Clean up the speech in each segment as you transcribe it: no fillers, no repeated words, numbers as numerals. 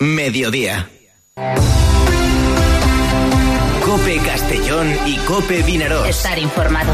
Mediodía. COPE Castellón y COPE Vinaròs. Estar informado.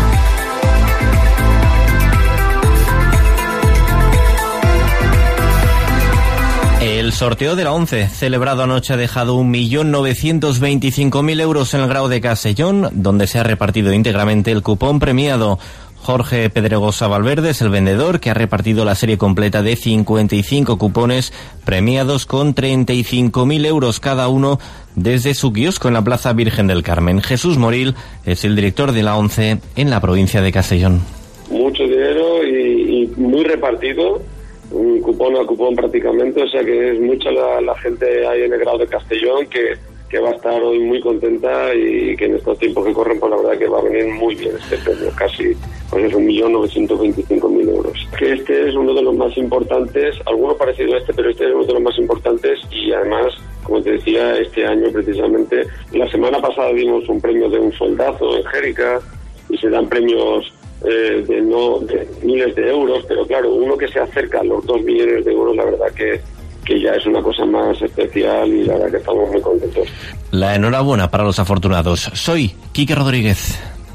El sorteo de la 11, celebrado anoche, ha dejado 1.925.000 euros en el Grau de Castellón, donde se ha repartido íntegramente el cupón premiado. Jorge Pedregosa Valverde es el vendedor que ha repartido la serie completa de 55 cupones premiados con 35.000 euros cada uno desde su kiosco en la Plaza Virgen del Carmen. Jesús Moril es el director de la 11 en la provincia de Castellón. Mucho dinero y muy repartido, un cupón a cupón prácticamente, o sea que es mucha la gente ahí en el Grau de Castellón que va a estar hoy muy contenta y que en estos tiempos que corren, pues la verdad que va a venir muy bien este premio, casi pues es 1.925.000 euros. Que este es uno de los más importantes, alguno parecido a este, pero este es uno de los más importantes y además, como te decía, este año precisamente, la semana pasada dimos un premio de un soldazo en Jérica y se dan premios de miles de euros, pero claro, uno que se acerca a los 2 millones de euros, la verdad que ya es una cosa más especial y la verdad que estamos muy contentos. La enhorabuena para los afortunados. Soy Quique Rodríguez.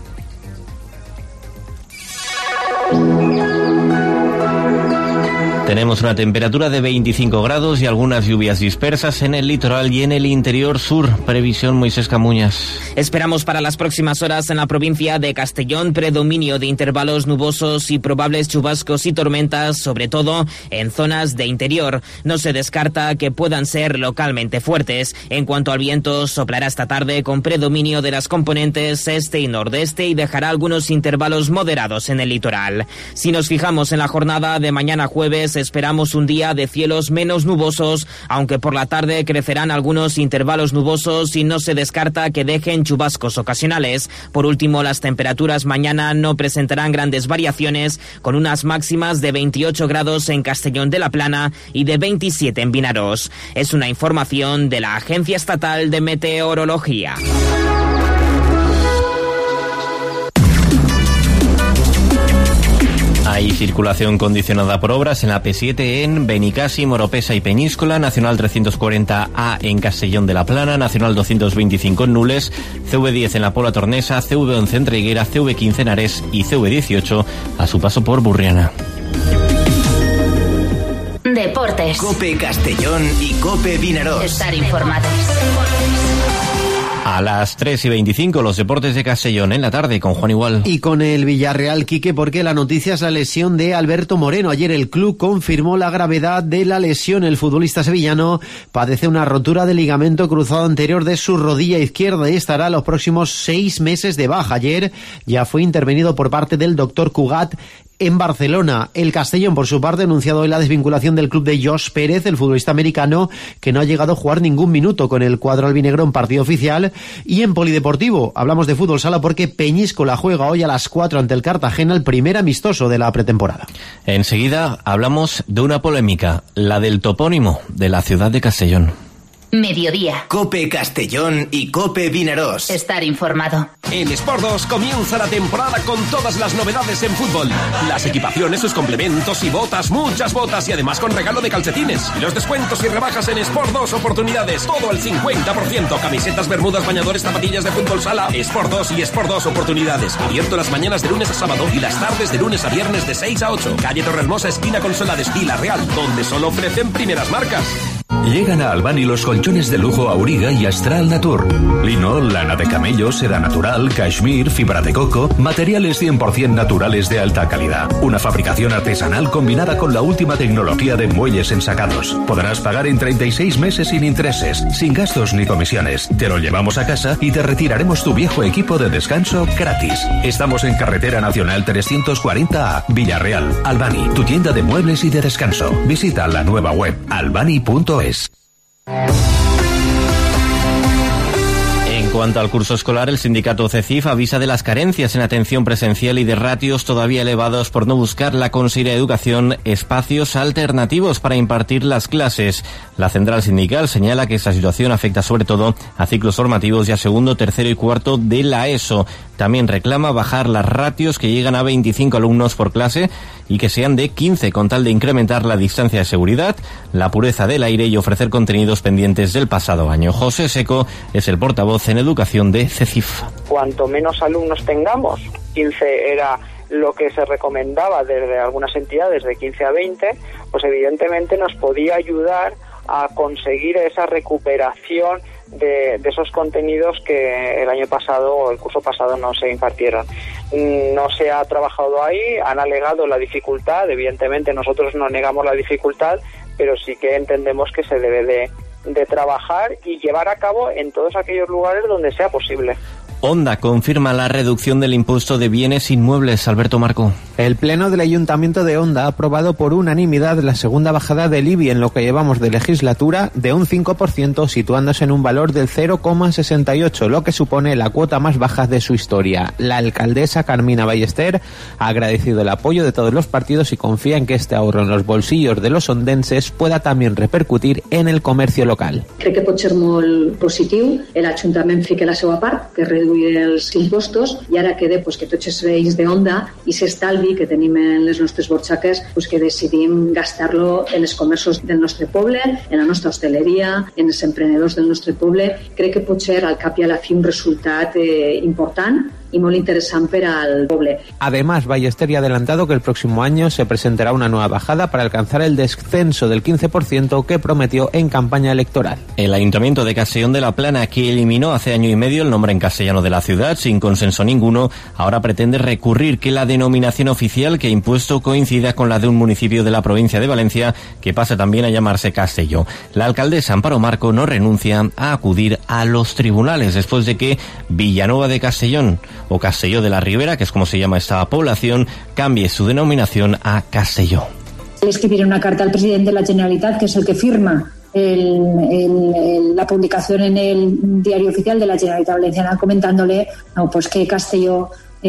Tenemos una temperatura de 25 grados y algunas lluvias dispersas en el litoral y en el interior sur. Previsión Moisés Camuñas. Esperamos para las próximas horas en la provincia de Castellón predominio de intervalos nubosos y probables chubascos y tormentas, sobre todo en zonas de interior. No se descarta que puedan ser localmente fuertes. En cuanto al viento, soplará esta tarde con predominio de las componentes este y nordeste y dejará algunos intervalos moderados en el litoral. Si nos fijamos en la jornada de mañana jueves, esperamos un día de cielos menos nubosos, aunque por la tarde crecerán algunos intervalos nubosos y no se descarta que dejen chubascos ocasionales. Por último, las temperaturas mañana no presentarán grandes variaciones, con unas máximas de 28 grados en Castellón de la Plana y de 27 en Vinaròs. Es una información de la Agencia Estatal de Meteorología. Hay circulación condicionada por obras en la P7 en Benicàssim, Oropesa y Peñíscola, Nacional 340A en Castellón de la Plana, Nacional 225 en Nules, CV10 en la Pola Tornesa, CV11 en Traiguera, CV15 en Ares y CV18 a su paso por Burriana. Deportes. COPE Castellón y COPE Vinaròs. Estar informados. A las 3:25, los deportes de Castellón en la tarde con Juan Igual. Y con el Villarreal, Quique, porque la noticia es la lesión de Alberto Moreno. Ayer el club confirmó la gravedad de la lesión. El futbolista sevillano padece una rotura de ligamento cruzado anterior de su rodilla izquierda y estará los próximos 6 meses de baja. Ayer ya fue intervenido por parte del doctor Cugat en Barcelona. El Castellón, por su parte, ha anunciado hoy la desvinculación del club de Josh Pérez, el futbolista americano, que no ha llegado a jugar ningún minuto con el cuadro albinegro en partido oficial. Y en polideportivo, hablamos de fútbol sala porque Peñíscola juega hoy a las 4 ante el Cartagena, el primer amistoso de la pretemporada. Enseguida hablamos de una polémica, la del topónimo de la ciudad de Castellón. Mediodía. COPE Castellón y COPE Vinaròs. Estar informado. En Sport 2 comienza la temporada con todas las novedades en fútbol. Las equipaciones, sus complementos y botas, muchas botas y además con regalo de calcetines. Y los descuentos y rebajas en Sport 2 oportunidades, todo al 50%. Camisetas, bermudas, bañadores, zapatillas de fútbol sala. Sport 2 y Sport 2 oportunidades. Abierto las mañanas de lunes a sábado y las tardes de lunes a viernes de 6 a 8. Calle Torrehermosa, esquina con Solades, Vila Real, donde solo ofrecen primeras marcas. Llegan a Albany los colchones de lujo Auriga y Astral Natur. Lino, lana de camello, seda natural, cashmere, fibra de coco, materiales 100% naturales de alta calidad. Una fabricación artesanal combinada con la última tecnología de muelles ensacados. Podrás pagar en 36 meses sin intereses, sin gastos ni comisiones. Te lo llevamos a casa y te retiraremos tu viejo equipo de descanso gratis. Estamos en Carretera Nacional 340A, Villarreal, Albany, tu tienda de muebles y de descanso. Visita la nueva web albany.es. En cuanto al curso escolar, el sindicato CECIF avisa de las carencias en atención presencial y de ratios todavía elevados por no buscar la Conselleria de Educación espacios alternativos para impartir las clases. La central sindical señala que esta situación afecta sobre todo a ciclos formativos y a segundo, tercero y cuarto de la ESO. También reclama bajar las ratios que llegan a 25 alumnos por clase y que sean de 15 con tal de incrementar la distancia de seguridad, la pureza del aire y ofrecer contenidos pendientes del pasado año. José Seco es el portavoz en educación de CECIF. Cuanto menos alumnos tengamos, 15 era lo que se recomendaba desde algunas entidades, de 15 a 20, pues evidentemente nos podía ayudar a conseguir esa recuperación de esos contenidos que el año pasado o el curso pasado no se impartieron. No se ha trabajado ahí, han alegado la dificultad, evidentemente nosotros no negamos la dificultad, pero sí que entendemos que se debe de trabajar y llevar a cabo en todos aquellos lugares donde sea posible. Onda confirma la reducción del impuesto de bienes inmuebles. Alberto Marco. El Pleno del Ayuntamiento de Onda ha aprobado por unanimidad la segunda bajada del IBI en lo que llevamos de legislatura de un 5%, situándose en un valor del 0,68, lo que supone la cuota más baja de su historia. La alcaldesa Carmina Ballester ha agradecido el apoyo de todos los partidos y confía en que este ahorro en los bolsillos de los ondenses pueda también repercutir en el comercio local. Crec que pot ser molt positiu. L'Ajuntament fica la seva part, que reduir els impostos, i ara queda pues, que tots els veïns d'Onda i s'estalvi que tenim en les nostres butxaques, pues, que decidim gastar-lo en els comerços del nostre poble, en la nostra hosteleria, en els emprenedors del nostre poble. Crec que pot ser al cap i a la fi un resultat important y muy interesante para el poble. Además, Ballester ha adelantado que el próximo año se presentará una nueva bajada para alcanzar el descenso del 15% que prometió en campaña electoral. El Ayuntamiento de Castellón de la Plana, que eliminó hace año y medio el nombre en castellano de la ciudad sin consenso ninguno, ahora pretende recurrir que la denominación oficial que ha impuesto coincida con la de un municipio de la provincia de Valencia, que pasa también a llamarse Castelló. La alcaldesa Amparo Marco no renuncia a acudir a los tribunales después de que Villanueva de Castellón o Castelló de la Ribera, que es como se llama esta población, cambie su denominación a Castelló. Le escribiré una carta al presidente de la Generalitat, que es el que firma la publicación en el diario oficial de la Generalitat Valenciana, comentándole pues que Castelló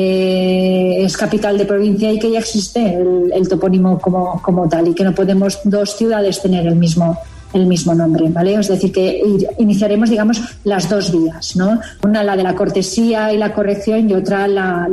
es capital de provincia y que ya existe el topónimo como tal, y que no podemos dos ciudades tener el mismo nombre, ¿vale? Es decir, que iniciaremos, digamos, las dos vías, ¿no? Una, la de la cortesía y la corrección, y otra, la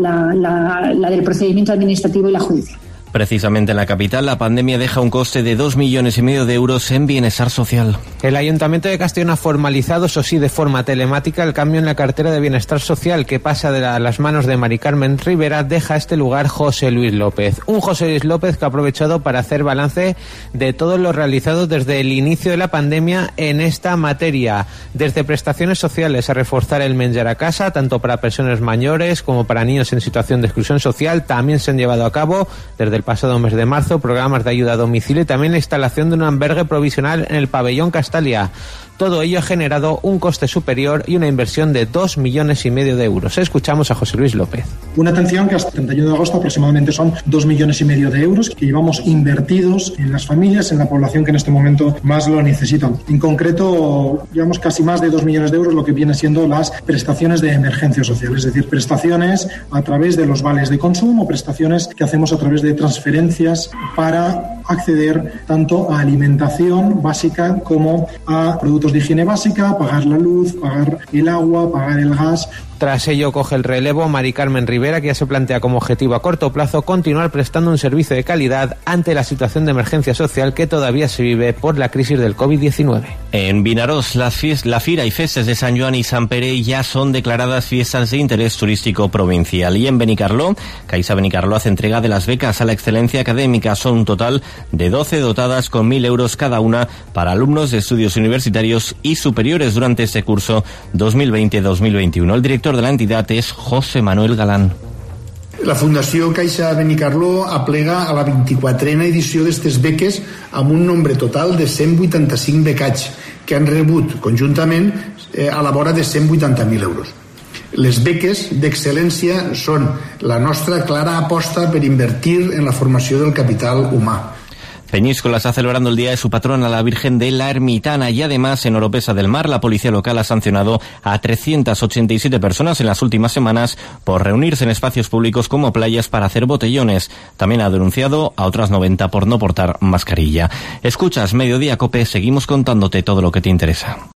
del procedimiento administrativo y la judicial. Precisamente en la capital, la pandemia deja un coste de 2,5 millones de euros en bienestar social. El Ayuntamiento de Castellón ha formalizado, eso sí, de forma telemática, el cambio en la cartera de bienestar social, que pasa de las manos de Mari Carmen Rivera, deja este lugar José Luis López. Un José Luis López que ha aprovechado para hacer balance de todo lo realizado desde el inicio de la pandemia en esta materia. Desde prestaciones sociales a reforzar el menjar a casa, tanto para personas mayores como para niños en situación de exclusión social, también se han llevado a cabo desde el pasado mes de marzo programas de ayuda a domicilio y también la instalación de un albergue provisional en el pabellón Castalia. Todo ello ha generado un coste superior y una inversión de 2,5 millones de euros. Escuchamos a José Luis López. Una atención que hasta el 31 de agosto aproximadamente son 2,5 millones de euros que llevamos invertidos en las familias, en la población que en este momento más lo necesitan. En concreto, llevamos casi más de 2 millones de euros lo que viene siendo las prestaciones de emergencia social, es decir, prestaciones a través de los vales de consumo, prestaciones que hacemos a través de transferencias para acceder tanto a alimentación básica como a productos de higiene básica, pagar la luz, pagar el agua, pagar el gas. Tras ello coge el relevo Mari Carmen Rivera, que ya se plantea como objetivo a corto plazo continuar prestando un servicio de calidad ante la situación de emergencia social que todavía se vive por la crisis del COVID-19. En Vinaròs, la Fira y Festes de Sant Joan y Sant Pere ya son declaradas fiestas de interés turístico provincial. Y en Benicarló, Caixa Benicarló hace entrega de las becas a la excelencia académica. Son un total de 12 dotadas con 1.000 euros cada una para alumnos de estudios universitarios y superiores durante este curso 2020-2021. El director de la entidad es José Manuel Galán. La Fundació Caixa Benicarló aplega a la 24a edició d'estes beques amb un nombre total de 185 becats que han rebut conjuntament a la vora de 180.000 euros. Les beques d'excel·lència són la nostra clara aposta per invertir en la formació del capital humà. Peñíscola está celebrando el día de su patrona, la Virgen de la Ermitana, y además en Oropesa del Mar la policía local ha sancionado a 387 personas en las últimas semanas por reunirse en espacios públicos como playas para hacer botellones. También ha denunciado a otras 90 por no portar mascarilla. Escuchas Mediodía Cope, seguimos contándote todo lo que te interesa.